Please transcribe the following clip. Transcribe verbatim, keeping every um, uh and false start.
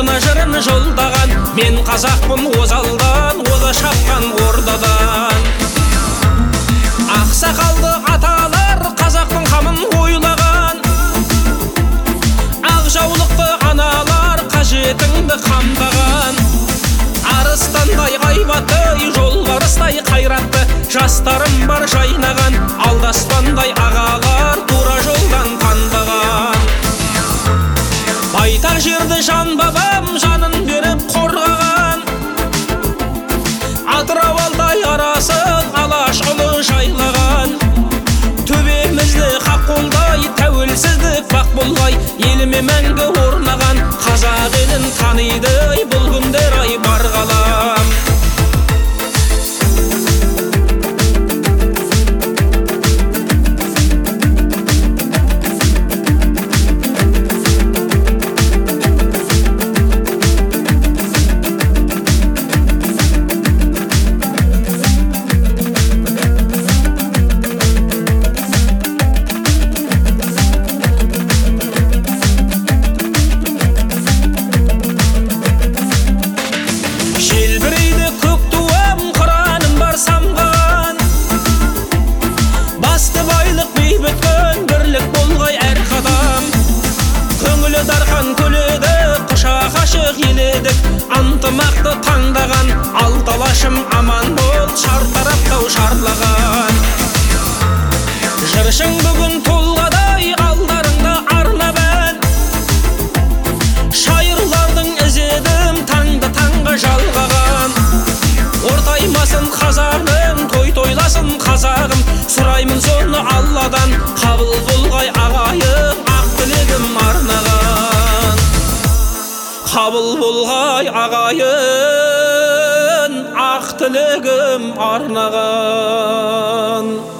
жұртына жырын жолдаған, мен қазақпын озалдан, оза шапқан ордадан. Ақсақалды аталар қазақтың қамын ойлаған, ақ жаулықты аналар қажетіңді қамдаған. Арыстандай айбатты, жолбарыстай қайратты, жастарым бар жайнаған, алдаспандай ағалар тура жолдан таңдаған. Байтақ жерді жан бабам жанын беріп қорғаған, Атырау Алтай арасын алаш ұлы жайлаған. Төбемізді хақ қолдай, тәуелсіздік бақ болғай, еліме мәңгі орнаған, қазақ елін таниды бұл күндер ай бар қалам. Антымақты таңдаған, алталашым аман бол, шартараптау шарлаған. Жыршың бүгін толғадай, алдарыңда арнап ән, шайырлардың ізедім таңды таңға жалғаған. Ортаймасын қазағым, той тойласын қазағым, сұраймын соны Алладан, қабыл болғай ағайым, ақ тілегім арнаған. Қабыл болғай ағайын, ақ тілегім арнаған.